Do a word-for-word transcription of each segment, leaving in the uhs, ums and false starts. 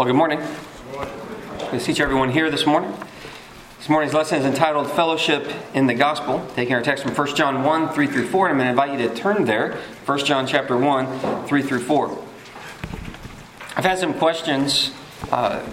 Well, good morning. Good to see everyone here this morning. This morning's lesson is entitled Fellowship in the Gospel, taking our text from First John one, three through four. And I'm going to invite you to turn there, First John chapter one, three through four. I've had some questions, uh,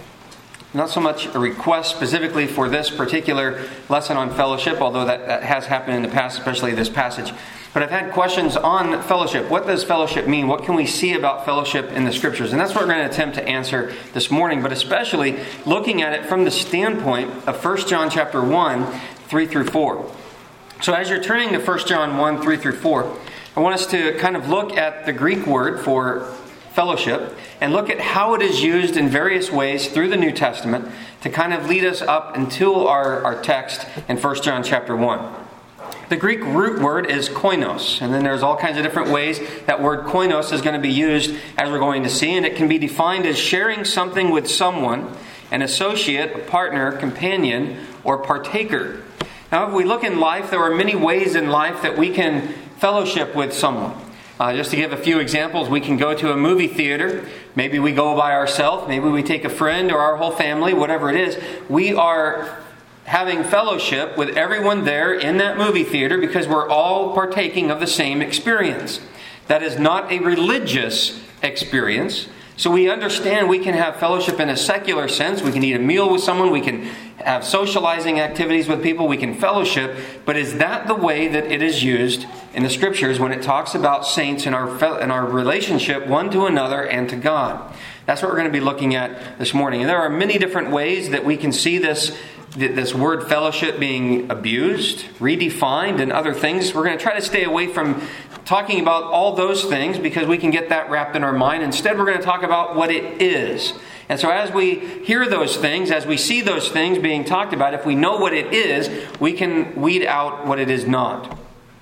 not so much a request specifically for this particular lesson on fellowship, although that, that has happened in the past, especially this passage. But I've had questions on fellowship. What does fellowship mean? What can we see about fellowship in the Scriptures? And that's what we're going to attempt to answer this morning, but especially looking at it from the standpoint of First John chapter one, three through four. So as you're turning to First John one, three through four, I want us to kind of look at the Greek word for fellowship and look at how it is used in various ways through the New Testament to kind of lead us up until our, our text in First John chapter one. The Greek root word is koinos, and then there's all kinds of different ways that word koinos is going to be used as we're going to see, and it can be defined as sharing something with someone, an associate, a partner, companion, or partaker. Now, if we look in life, there are many ways in life that we can fellowship with someone. Uh, just to give a few examples, we can go to a movie theater. Maybe we go by ourselves. Maybe we take a friend or our whole family, whatever it is. We are having fellowship with everyone there in that movie theater because we're all partaking of the same experience. That is not a religious experience. So we understand we can have fellowship in a secular sense. We can eat a meal with someone. We can have socializing activities with people. We can fellowship. But is that the way that it is used in the Scriptures when it talks about saints and our, and our relationship one to another and to God? That's what we're going to be looking at this morning. And there are many different ways that we can see this this word fellowship being abused, redefined, and other things. We're going to try to stay away from talking about all those things because we can get that wrapped in our mind. Instead, we're going to talk about what it is. And so as we hear those things, as we see those things being talked about, if we know what it is, we can weed out what it is not.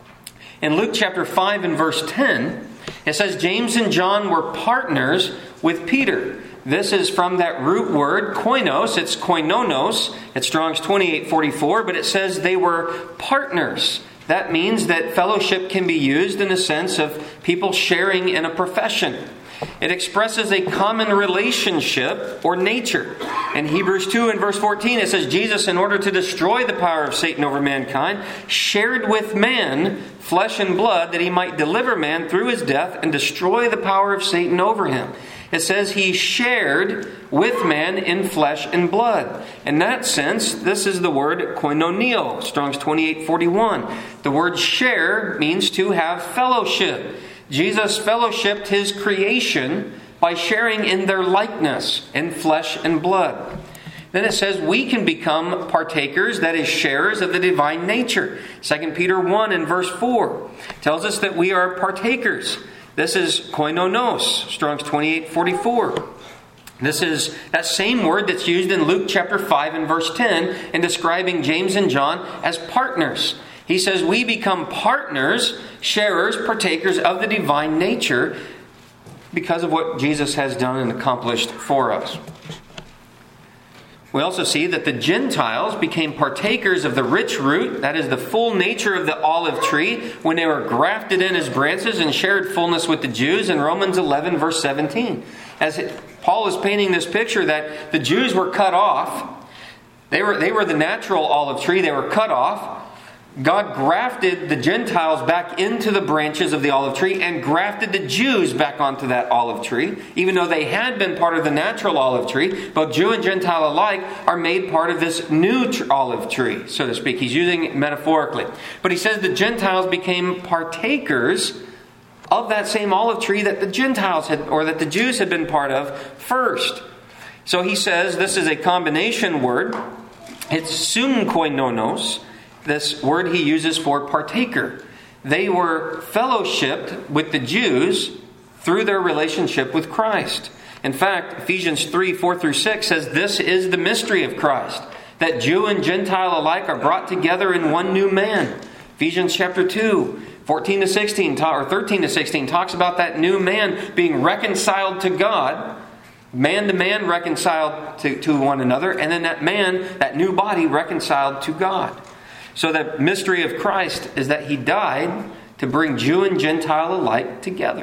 In Luke chapter five and verse ten, it says, James and John were partners with Peter. This is from that root word, koinos. It's koinonos. It's Strong's twenty-eight forty-four, but it says they were partners. That means that fellowship can be used in the sense of people sharing in a profession. It expresses a common relationship or nature. In Hebrews two and verse fourteen, it says, Jesus, in order to destroy the power of Satan over mankind, shared with man flesh and blood, that he might deliver man through his death and destroy the power of Satan over him. It says he shared with man in flesh and blood. In that sense, this is the word koinonio, Strong's twenty-eight forty-one. The word share means to have fellowship. Jesus fellowshipped his creation by sharing in their likeness in flesh and blood. Then it says we can become partakers, that is, sharers of the divine nature. Second Peter one and verse four tells us that we are partakers. This is koinonos, Strong's twenty-eight forty-four. This is that same word that's used in Luke chapter five and verse ten in describing James and John as partners. He says we become partners, sharers, partakers of the divine nature because of what Jesus has done and accomplished for us. We also see that the Gentiles became partakers of the rich root, that is the full nature of the olive tree, when they were grafted in as branches and shared fullness with the Jews in Romans eleven verse seventeen. As Paul is painting this picture that the Jews were cut off, they were, they were the natural olive tree, they were cut off. God grafted the Gentiles back into the branches of the olive tree and grafted the Jews back onto that olive tree. Even though they had been part of the natural olive tree, both Jew and Gentile alike are made part of this new tr- olive tree, so to speak. He's using it metaphorically. But he says the Gentiles became partakers of that same olive tree that the Gentiles had, or that the Jews had been part of first. So he says this is a combination word. It's sumkoinonos. This word he uses for partaker. They were fellowshipped with the Jews through their relationship with Christ. In fact, Ephesians three, four through six says this is the mystery of Christ, that Jew and Gentile alike are brought together in one new man. Ephesians chapter two, fourteen to sixteen, or thirteen to sixteen talks about that new man being reconciled to God, man to man reconciled to, to one another, and then that man, that new body reconciled to God. So the mystery of Christ is that he died to bring Jew and Gentile alike together.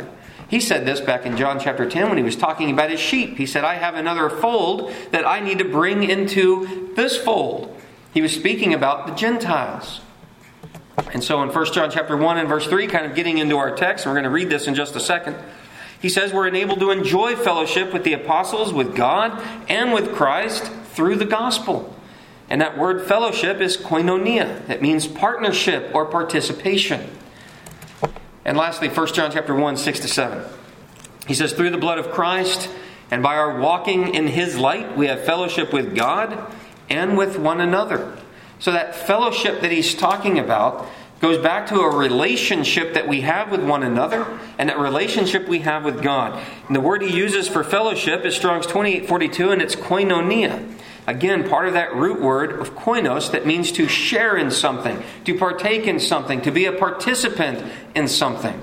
He said this back in John chapter ten when he was talking about his sheep. He said, I have another fold that I need to bring into this fold. He was speaking about the Gentiles. And so in First John chapter one and verse three, kind of getting into our text, and we're going to read this in just a second. He says we're enabled to enjoy fellowship with the apostles, with God, and with Christ through the gospel. And that word fellowship is koinonia. That means partnership or participation. And lastly, First John chapter one, six to seven. He says, through the blood of Christ and by our walking in His light, we have fellowship with God and with one another. So that fellowship that he's talking about goes back to a relationship that we have with one another and that relationship we have with God. And the word he uses for fellowship is Strong's twenty-eight forty-two, and it's koinonia. Again, part of that root word of koinos that means to share in something, to partake in something, to be a participant in something.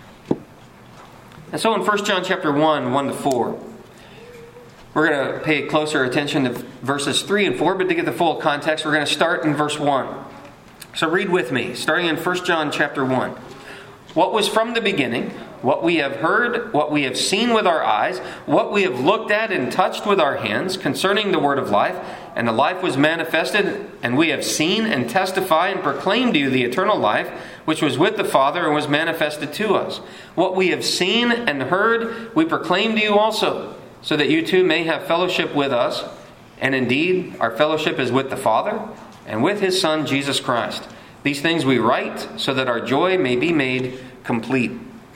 And so in First John chapter one, one to four, we're going to pay closer attention to verses three and four, but to get the full context, we're going to start in verse one. So read with me, starting in First John chapter one. What was from the beginning, what we have heard, what we have seen with our eyes, what we have looked at and touched with our hands concerning the word of life, and the life was manifested, and we have seen and testify and proclaim to you the eternal life, which was with the Father and was manifested to us. What we have seen and heard, we proclaim to you also, so that you too may have fellowship with us. And indeed, our fellowship is with the Father and with His Son, Jesus Christ. These things we write so that our joy may be made complete.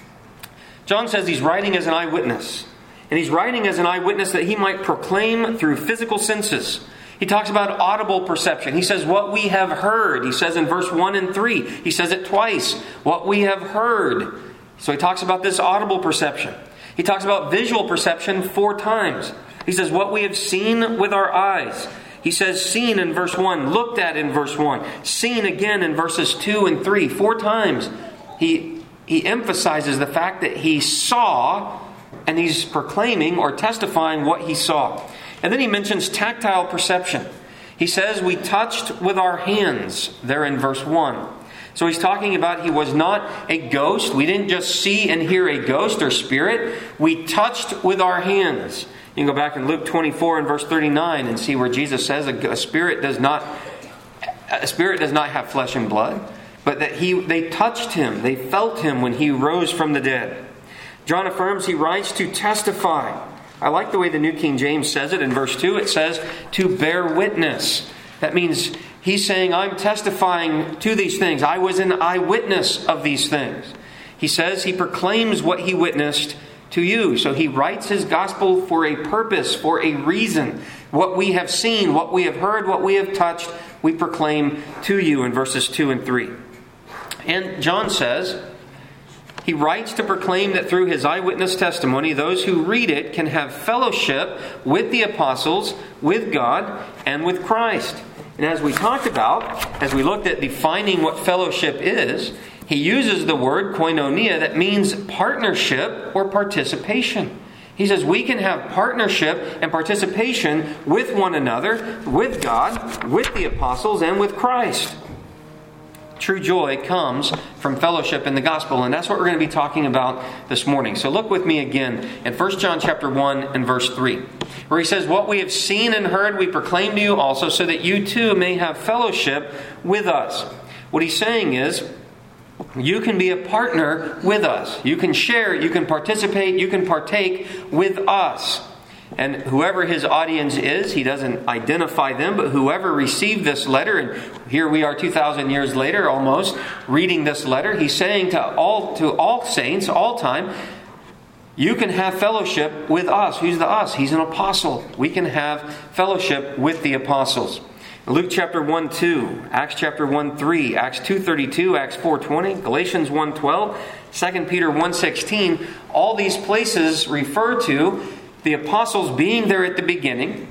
John says he's writing as an eyewitness. And he's writing as an eyewitness that he might proclaim through physical senses. He talks about audible perception. He says what we have heard. He says in verse one and three. He says it twice. What we have heard. So he talks about this audible perception. He talks about visual perception four times. He says what we have seen with our eyes. He says seen in verse one, looked at in verse one, seen again in verses two and three. Four times he, he emphasizes the fact that he saw, and he's proclaiming or testifying what he saw. And then he mentions tactile perception. He says we touched with our hands there in verse one. So he's talking about he was not a ghost. We didn't just see and hear a ghost or spirit. We touched with our hands. You can go back in Luke twenty-four and verse thirty-nine and see where Jesus says a spirit does not a spirit does not have flesh and blood, but that he they touched him, they felt him when he rose from the dead. John affirms he writes to testify. I like the way the New King James says it in verse two. It says to bear witness. That means he's saying I'm testifying to these things. I was an eyewitness of these things. He says he proclaims what he witnessed to you. So he writes his gospel for a purpose, for a reason. What we have seen, what we have heard, what we have touched, we proclaim to you in verses two and three. And John says he writes to proclaim that through his eyewitness testimony, those who read it can have fellowship with the apostles, with God, and with Christ. And as we talked about, as we looked at defining what fellowship is, he uses the word koinonia that means partnership or participation. He says we can have partnership and participation with one another, with God, with the apostles, and with Christ. True joy comes from fellowship in the gospel, and that's what we're going to be talking about this morning. So look with me again in First John chapter one and verse three, where he says, what we have seen and heard we proclaim to you also, so that you too may have fellowship with us. What he's saying is, you can be a partner with us. You can share, you can participate, you can partake with us. And whoever his audience is, he doesn't identify them, but whoever received this letter, and here we are two thousand years later almost, reading this letter, he's saying to all to all saints, all time, you can have fellowship with us. Who's the us? He's an apostle. We can have fellowship with the apostles. Luke chapter one two, Acts chapter one three, Acts two thirty-two, Acts four twenty, Galatians one twelve, Second Peter one sixteen, all these places refer to the apostles being there at the beginning.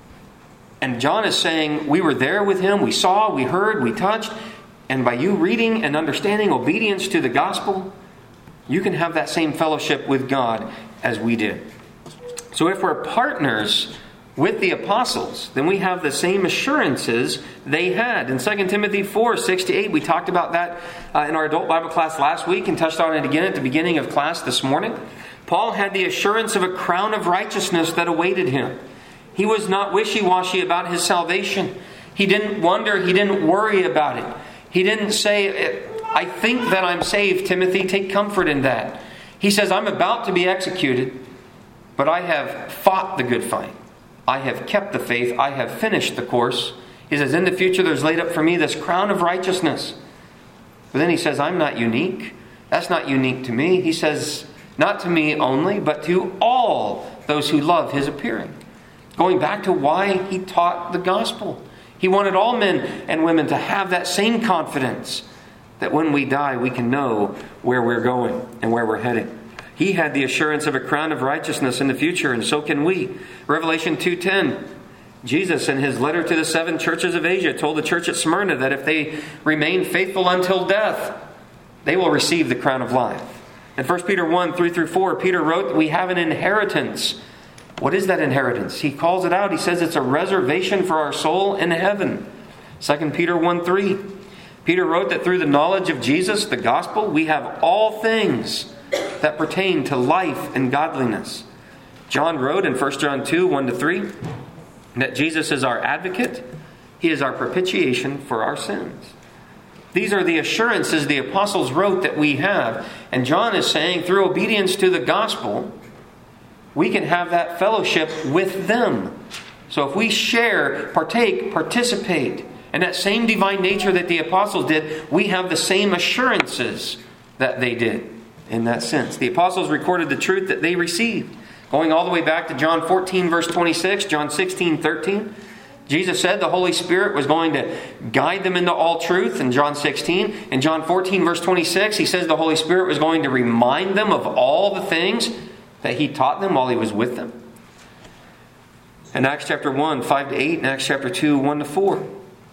And John is saying, we were there with him, we saw, we heard, we touched, and by you reading and understanding obedience to the gospel, you can have that same fellowship with God as we did. So if we're partners with the apostles, then we have the same assurances they had. In Second Timothy four, six to eight, we talked about that uh, in our adult Bible class last week and touched on it again at the beginning of class this morning. Paul had the assurance of a crown of righteousness that awaited him. He was not wishy-washy about his salvation. He didn't wonder, he didn't worry about it. He didn't say, I think that I'm saved, Timothy, take comfort in that. He says, I'm about to be executed, but I have fought the good fight. I have kept the faith. I have finished the course. He says, in the future there's laid up for me this crown of righteousness. But then he says, I'm not unique. That's not unique to me. He says, not to me only, but to all those who love his appearing. Going back to why he taught the gospel. He wanted all men and women to have that same confidence that when we die, we can know where we're going and where we're heading. He had the assurance of a crown of righteousness in the future, and so can we. Revelation two ten, Jesus in his letter to the seven churches of Asia told the church at Smyrna that if they remain faithful until death, they will receive the crown of life. In First Peter one, three through four, Peter wrote that we have an inheritance. What is that inheritance? He calls it out. He says it's a reservation for our soul in heaven. Second Peter one, three. Peter wrote that through the knowledge of Jesus, the gospel, we have all things that pertain to life and godliness. John wrote in First John two, one to three, that Jesus is our advocate. He is our propitiation for our sins. These are the assurances the apostles wrote that we have. And John is saying through obedience to the gospel, we can have that fellowship with them. So if we share, partake, participate in that same divine nature that the apostles did, we have the same assurances that they did in that sense. The apostles recorded the truth that they received. Going all the way back to John fourteen, verse twenty-six, John sixteen, thirteen. Jesus said the Holy Spirit was going to guide them into all truth in John sixteen. In John fourteen, verse twenty-six, he says the Holy Spirit was going to remind them of all the things that he taught them while he was with them. In Acts chapter one, five to eight, and Acts chapter two, one to four,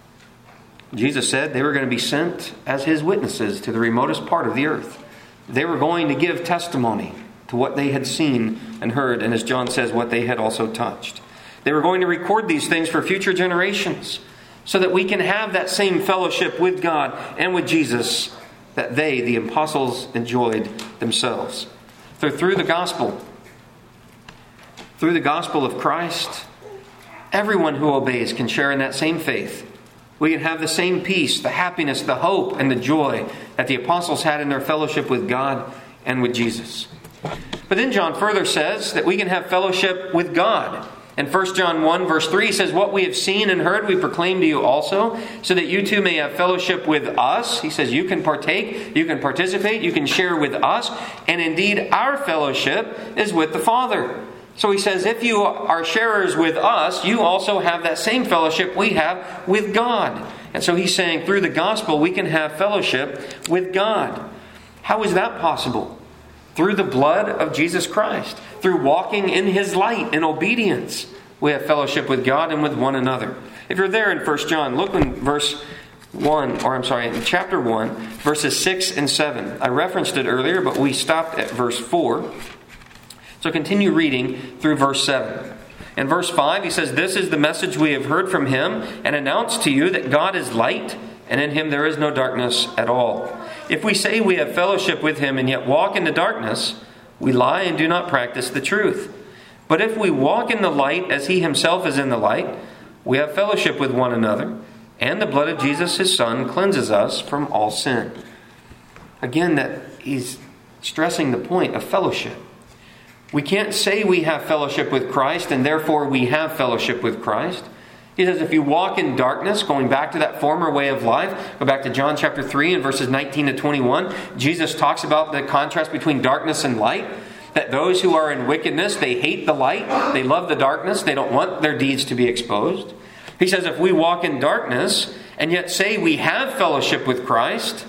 Jesus said they were going to be sent as his witnesses to the remotest part of the earth. They were going to give testimony to what they had seen and heard, and as John says, what they had also touched. They were going to record these things for future generations so that we can have that same fellowship with God and with Jesus that they, the apostles, enjoyed themselves. So through the gospel, through the gospel of Christ, everyone who obeys can share in that same faith. We can have the same peace, the happiness, the hope, and the joy that the apostles had in their fellowship with God and with Jesus. But then John further says that we can have fellowship with God. In First John one, verse three, he says, what we have seen and heard we proclaim to you also, so that you too may have fellowship with us. He says you can partake, you can participate, you can share with us. And indeed, our fellowship is with the Father. So he says, if you are sharers with us, you also have that same fellowship we have with God. And so he's saying through the gospel, we can have fellowship with God. How is that possible? Through the blood of Jesus Christ. Through walking in his light in obedience, we have fellowship with God and with one another. If you're there in First John, look in verse one, or I'm sorry, in chapter one, verses six and seven. I referenced it earlier, but we stopped at verse four. So continue reading through verse seven. In verse five, he says, this is the message we have heard from him and announced to you that God is light, and in him there is no darkness at all. If we say we have fellowship with him and yet walk in the darkness, we lie and do not practice the truth. But if we walk in the light as he himself is in the light, we have fellowship with one another, and the blood of Jesus his Son cleanses us from all sin. Again, that he's stressing the point of fellowship. We can't say we have fellowship with Christ and therefore we have fellowship with Christ. He says if you walk in darkness, going back to that former way of life, go back to John chapter three and verses nineteen to twenty-one, Jesus talks about the contrast between darkness and light. That those who are in wickedness, they hate the light, they love the darkness, they don't want their deeds to be exposed. He says if we walk in darkness and yet say we have fellowship with Christ,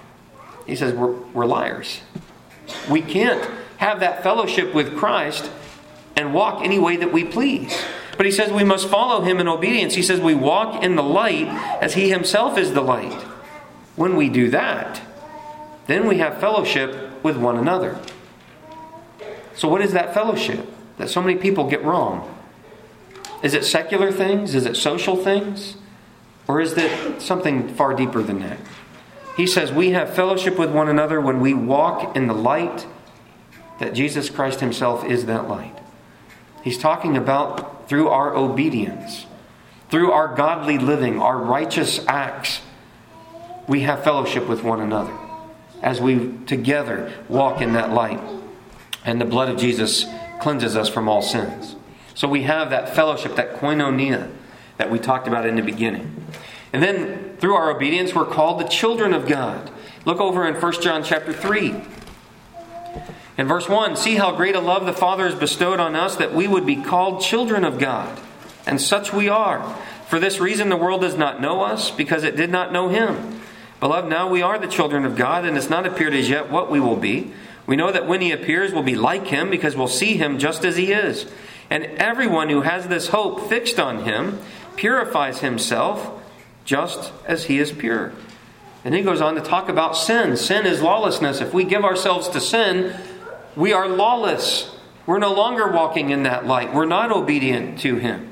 he says we're, we're liars. We can't have that fellowship with Christ and walk any way that we please. But he says we must follow him in obedience. He says we walk in the light as he himself is the light. When we do that, then we have fellowship with one another. So what is that fellowship that so many people get wrong? Is it secular things? Is it social things? Or is it something far deeper than that? He says we have fellowship with one another when we walk in the light, that Jesus Christ himself is that light. He's talking about through our obedience, through our godly living, our righteous acts, we have fellowship with one another as we together walk in that light. And the blood of Jesus cleanses us from all sins. So we have that fellowship, that koinonia that we talked about in the beginning. And then through our obedience, we're called the children of God. Look over in First John chapter three. In verse one, see how great a love the Father has bestowed on us that we would be called children of God. And such we are. For this reason the world does not know us, because it did not know Him. Beloved, now we are the children of God, and it's not appeared as yet what we will be. We know that when He appears, we'll be like Him, because we'll see Him just as He is. And everyone who has this hope fixed on Him purifies himself just as He is pure. And He goes on to talk about sin. Sin is lawlessness. If we give ourselves to sin, we are lawless. We're no longer walking in that light. We're not obedient to Him.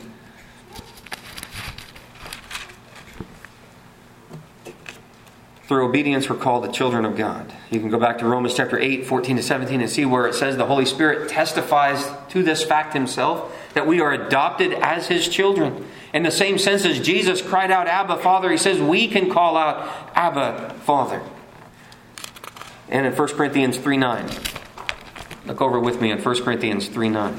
Through obedience, we're called the children of God. You can go back to Romans chapter eight, fourteen to seventeen and see where it says the Holy Spirit testifies to this fact Himself, that we are adopted as His children. In the same sense as Jesus cried out, Abba, Father, He says we can call out, Abba, Father. And in First Corinthians three nine. Look over with me in First Corinthians three nine.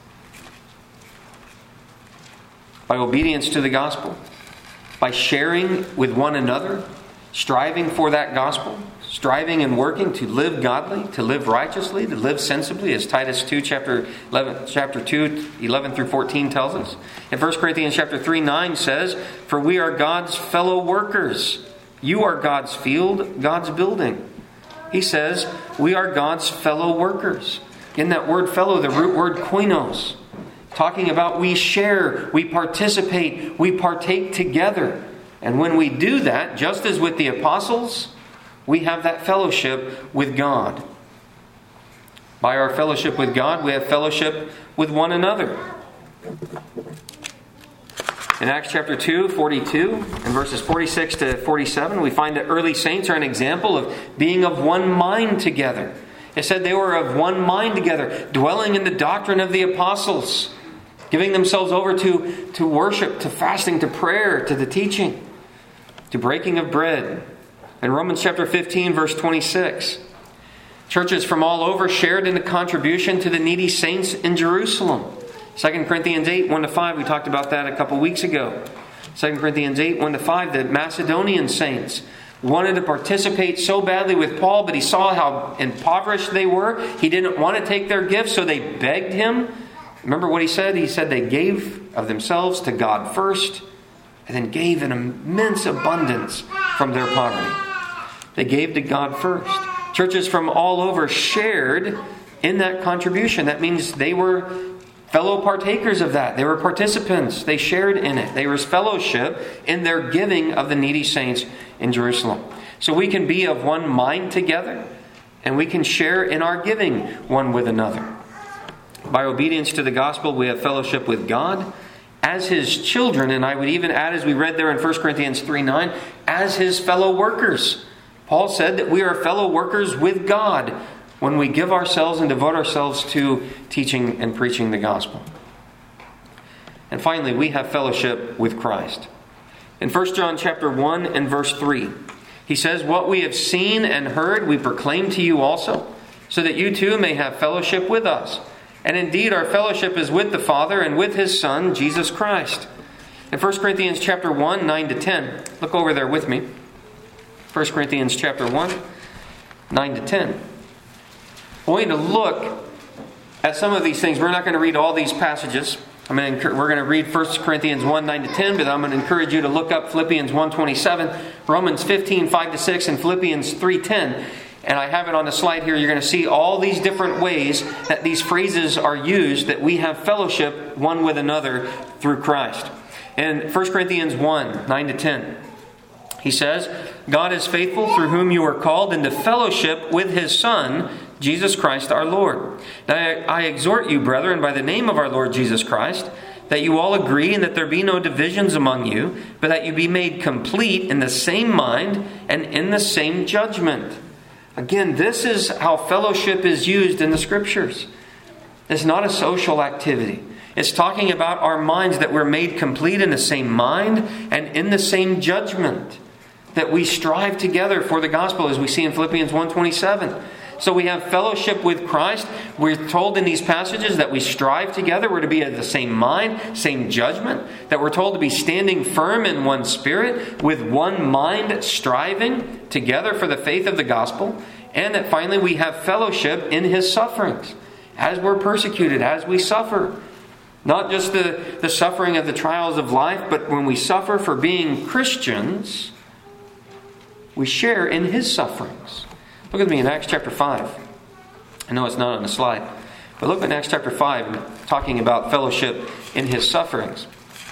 By obedience to the gospel, by sharing with one another, striving for that gospel, striving and working to live godly, to live righteously, to live sensibly, as Titus two, chapter eleven, chapter two, eleven through fourteen tells us. And First Corinthians chapter three, nine says, for we are God's fellow workers. You are God's field, God's building. He says, we are God's fellow workers. In that word fellow, the root word koinos, talking about we share, we participate, we partake together. And when we do that, just as with the apostles, we have that fellowship with God. By our fellowship with God, we have fellowship with one another. In Acts chapter two, forty-two, and verses forty-six to forty-seven, we find that early saints are an example of being of one mind together. It said they were of one mind together, dwelling in the doctrine of the apostles, giving themselves over to, to worship, to fasting, to prayer, to the teaching, to breaking of bread. In Romans chapter fifteen, verse twenty-six, churches from all over shared in the contribution to the needy saints in Jerusalem. Second Corinthians eight, one to five, we talked about that a couple weeks ago. Second Corinthians eight, one to five, the Macedonian saints wanted to participate so badly with Paul, but he saw how impoverished they were. He didn't want to take their gifts, so they begged him. Remember what he said? He said they gave of themselves to God first, and then gave an immense abundance from their poverty. They gave to God first. Churches from all over shared in that contribution. That means they were fellow partakers of that. They were participants. They shared in it. There was fellowship in their giving of the needy saints in Jerusalem. So we can be of one mind together, and we can share in our giving one with another. By obedience to the gospel, we have fellowship with God as His children, and I would even add, as we read there in First Corinthians three nine, as His fellow workers. Paul said that we are fellow workers with God when we give ourselves and devote ourselves to teaching and preaching the gospel. And finally, we have fellowship with Christ. In First John chapter one and verse three, he says, what we have seen and heard we proclaim to you also, so that you too may have fellowship with us. And indeed, our fellowship is with the Father and with His Son, Jesus Christ. In First Corinthians chapter one, nine to ten, look over there with me. First Corinthians chapter one, nine to ten. We're going to look at some of these things. We're not going to read all these passages. I'm going to, we're going to read First Corinthians one, nine to ten, but I'm going to encourage you to look up Philippians one twenty-seven, Romans fifteen, five to six, and Philippians three ten. And I have it on the slide here. You're going to see all these different ways that these phrases are used, that we have fellowship one with another through Christ. In First Corinthians one, nine to ten, he says, God is faithful, through whom you are called into fellowship with His Son, Jesus Christ our Lord. Now I, I exhort you, brethren, by the name of our Lord Jesus Christ, that you all agree and that there be no divisions among you, but that you be made complete in the same mind and in the same judgment. Again, this is how fellowship is used in the Scriptures. It's not a social activity. It's talking about our minds, that we're made complete in the same mind and in the same judgment. That we strive together for the gospel, as we see in Philippians one twenty-seven. So we have fellowship with Christ. We're told in these passages that we strive together. We're to be of the same mind, same judgment. That we're told to be standing firm in one spirit, with one mind, striving together for the faith of the gospel. And that finally we have fellowship in His sufferings, as we're persecuted, as we suffer. Not just the, the suffering of the trials of life, but when we suffer for being Christians, we share in His sufferings. Look at me in Acts chapter five. I know it's not on the slide, but look at Acts chapter five, talking about fellowship in His sufferings.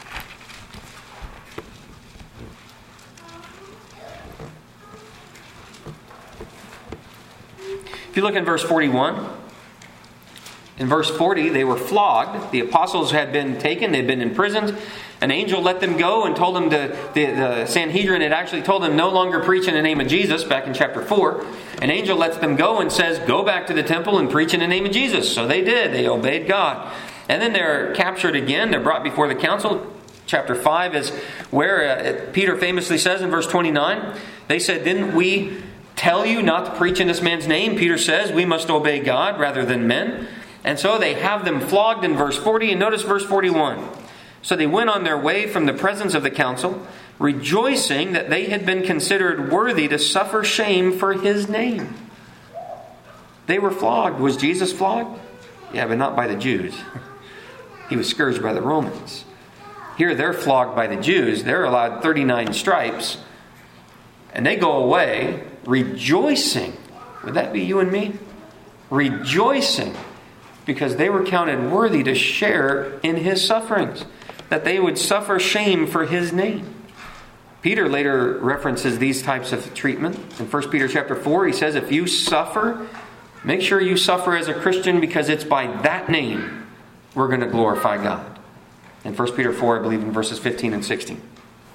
If you look in verse forty-one, in verse forty, they were flogged. The apostles had been taken. They'd been imprisoned. An angel let them go and told them to, the, the Sanhedrin had actually told them no longer preach in the name of Jesus, back in chapter four. An angel lets them go and says, go back to the temple and preach in the name of Jesus. So they did. They obeyed God. And then they're captured again. They're brought before the council. Chapter five is where uh, Peter famously says in verse twenty-nine, they said, didn't we tell you not to preach in this man's name? Peter says, we must obey God rather than men. And so they have them flogged in verse forty. And notice verse forty-one. So they went on their way from the presence of the council, rejoicing that they had been considered worthy to suffer shame for His name. They were flogged. Was Jesus flogged? Yeah, but not by the Jews. He was scourged by the Romans. Here they're flogged by the Jews. They're allowed thirty-nine stripes. And they go away rejoicing. Would that be you and me? Rejoicing. Because they were counted worthy to share in His sufferings. That they would suffer shame for His name. Peter later references these types of treatment. In First Peter chapter four, he says, if you suffer, make sure you suffer as a Christian, because it's by that name we're going to glorify God. In First Peter four, I believe in verses fifteen and sixteen.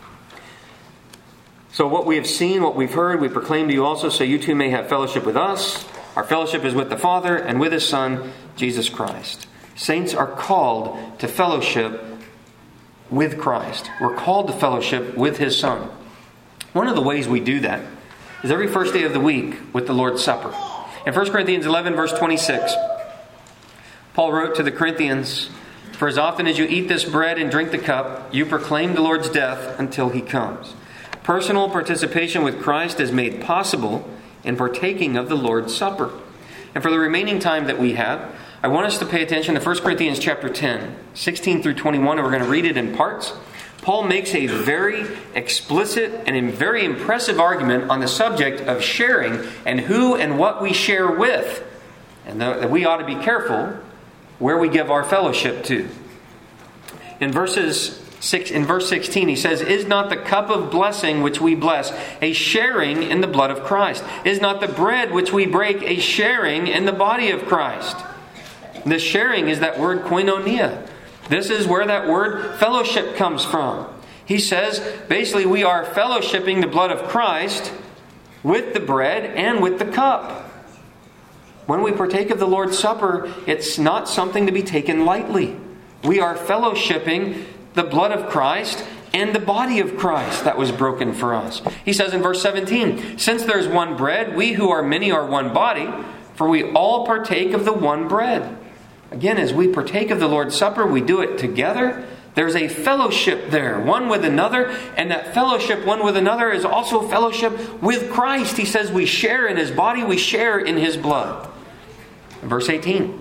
So what we have seen, what we've heard, we proclaim to you also, so you too may have fellowship with us. Our fellowship is with the Father and with His Son, Jesus Christ. Saints are called to fellowship with Christ. We're called to fellowship with His Son. One of the ways we do that is every first day of the week with the Lord's Supper. In First Corinthians eleven, verse twenty-six, Paul wrote to the Corinthians, for as often as you eat this bread and drink the cup, you proclaim the Lord's death until He comes. Personal participation with Christ is made possible in partaking of the Lord's Supper. And for the remaining time that we have, I want us to pay attention to First Corinthians chapter ten, sixteen through twenty-one, and we're going to read it in parts. Paul makes a very explicit and a very impressive argument on the subject of sharing and who and what we share with. And that we ought to be careful where we give our fellowship to. In verses Six, in verse sixteen, he says, is not the cup of blessing which we bless a sharing in the blood of Christ? Is not the bread which we break a sharing in the body of Christ? The sharing is that word koinonia. This is where that word fellowship comes from. He says, basically, we are fellowshipping the blood of Christ with the bread and with the cup. When we partake of the Lord's Supper, it's not something to be taken lightly. We are fellowshipping the blood of Christ and the body of Christ that was broken for us. He says in verse seventeen, since there's one bread, we who are many are one body, for we all partake of the one bread. Again, as we partake of the Lord's Supper, we do it together. There's a fellowship there, one with another, and that fellowship one with another is also fellowship with Christ. He says we share in His body, we share in His blood. In verse eighteen,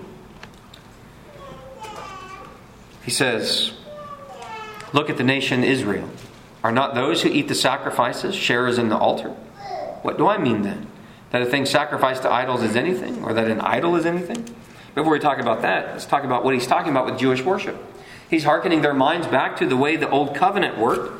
he says, look at the nation Israel. Are not those who eat the sacrifices sharers in the altar? What do I mean then? That a thing sacrificed to idols is anything? Or that an idol is anything? Before we talk about that, let's talk about what he's talking about with Jewish worship. He's hearkening their minds back to the way the Old Covenant worked.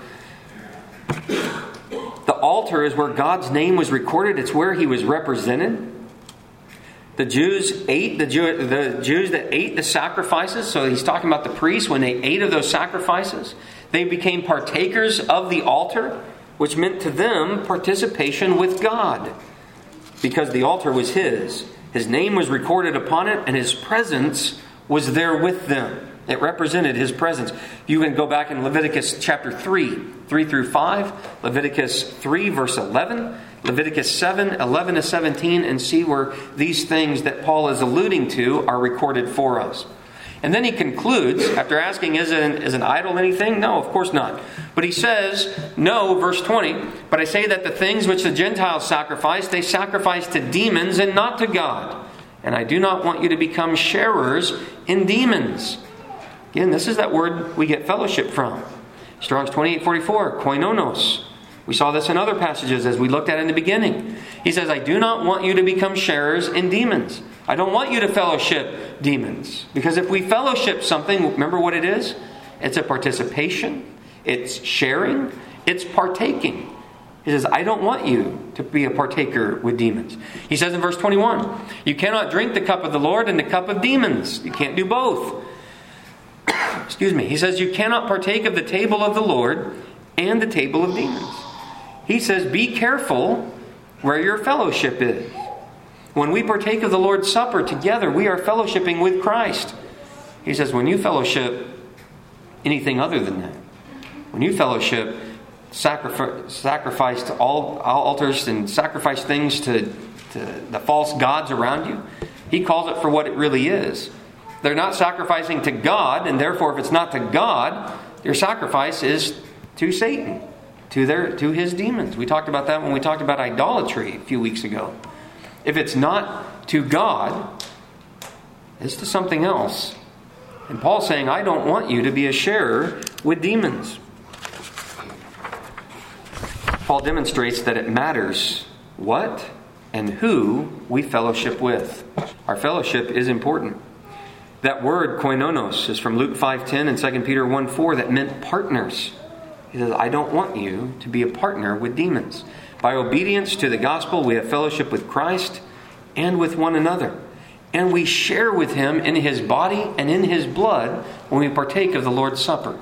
The altar is where God's name was recorded. It's where He was represented. The Jews ate, the, Jew, the Jews that ate the sacrifices, so he's talking about the priests, when they ate of those sacrifices, they became partakers of the altar, which meant to them participation with God. Because the altar was His. His name was recorded upon it, and His presence was there with them. It represented His presence. You can go back in Leviticus chapter three, three through five, Leviticus three, verse eleven, Leviticus seven, eleven to seventeen, and see where these things that Paul is alluding to are recorded for us. And then he concludes, after asking, is an, is an idol anything? No, of course not. But he says, no, verse twenty, but I say that the things which the Gentiles sacrifice, they sacrifice to demons and not to God. And I do not want you to become sharers in demons. Again, this is that word we get fellowship from. Strong's twenty-eight forty-four, koinonos. We saw this in other passages as we looked at in the beginning. He says, I do not want you to become sharers in demons. I don't want you to fellowship demons. Because if we fellowship something, remember what it is? It's a participation. It's sharing. It's partaking. He says, I don't want you to be a partaker with demons. He says in verse twenty-one, you cannot drink the cup of the Lord and the cup of demons. You can't do both. Excuse me. He says, you cannot partake of the table of the Lord and the table of demons. He says, be careful where your fellowship is. When we partake of the Lord's Supper together, we are fellowshipping with Christ. He says, when you fellowship anything other than that, when you fellowship, sacrifice, sacrifice to all altars and sacrifice things to, to the false gods around you, he calls it for what it really is. They're not sacrificing to God, and therefore if it's not to God, your sacrifice is to Satan, to their to his demons. We talked about that when we talked about idolatry a few weeks ago. If it's not to God, it's to something else. And Paul's saying, I don't want you to be a sharer with demons. Paul demonstrates that it matters what and who we fellowship with. Our fellowship is important. That word, koinonos, is from Luke five ten and Second Peter one four that meant partners. He says, I don't want you to be a partner with demons. By obedience to the gospel, we have fellowship with Christ and with one another. And we share with Him in His body and in His blood when we partake of the Lord's Supper.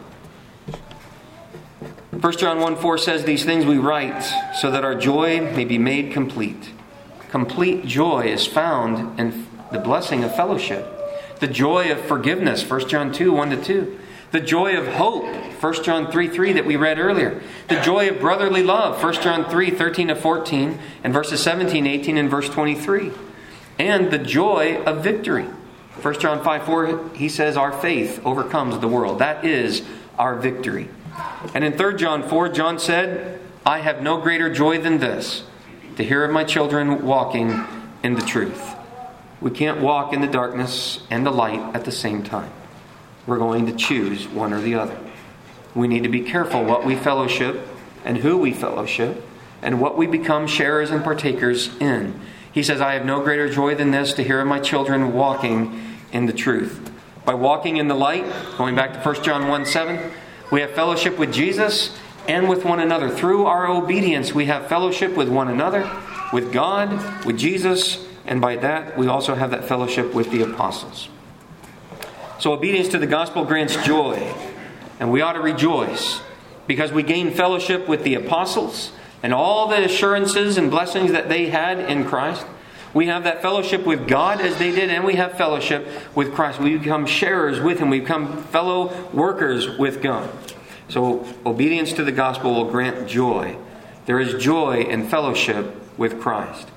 First John one four says, these things we write so that our joy may be made complete. Complete joy is found in the blessing of fellowship. The joy of forgiveness, First John two one to two. The joy of hope, First John three three that we read earlier. The joy of brotherly love, First John three thirteen to fourteen, and verses seventeen, eighteen, and verse twenty-three. And the joy of victory. First John five four, he says our faith overcomes the world. That is our victory. And in Third John four, John said, I have no greater joy than this, to hear of my children walking in the truth. We can't walk in the darkness and the light at the same time. We're going to choose one or the other. We need to be careful what we fellowship and who we fellowship and what we become sharers and partakers in. He says, I have no greater joy than this, to hear of my children walking in the truth. By walking in the light, going back to First John one seven, we have fellowship with Jesus and with one another. Through our obedience, we have fellowship with one another, with God, with Jesus, and by that, we also have that fellowship with the apostles. So obedience to the gospel grants joy. And we ought to rejoice because we gain fellowship with the apostles and all the assurances and blessings that they had in Christ. We have that fellowship with God as they did, and we have fellowship with Christ. We become sharers with Him. We become fellow workers with God. So obedience to the gospel will grant joy. There is joy in fellowship with Christ.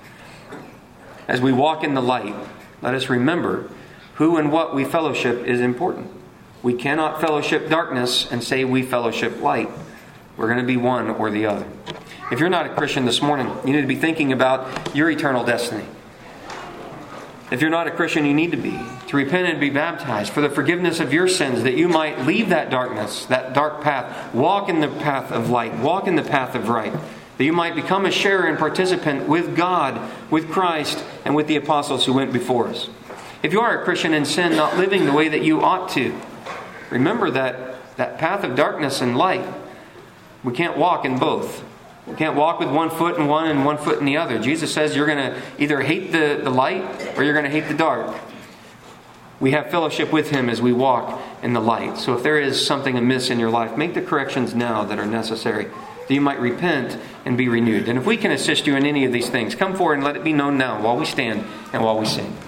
As we walk in the light, let us remember who and what we fellowship is important. We cannot fellowship darkness and say we fellowship light. We're going to be one or the other. If you're not a Christian this morning, you need to be thinking about your eternal destiny. If you're not a Christian, you need to be. To repent and be baptized for the forgiveness of your sins, that you might leave that darkness, that dark path, walk in the path of light, walk in the path of right. That you might become a sharer and participant with God, with Christ, and with the apostles who went before us. If you are a Christian in sin, not living the way that you ought to, remember that that path of darkness and light, we can't walk in both. We can't walk with one foot in one and one foot in the other. Jesus says you're going to either hate the, the light or you're going to hate the dark. We have fellowship with Him as we walk in the light. So if there is something amiss in your life, make the corrections now that are necessary, that you might repent and be renewed. And if we can assist you in any of these things, come forward and let it be known now while we stand and while we sing.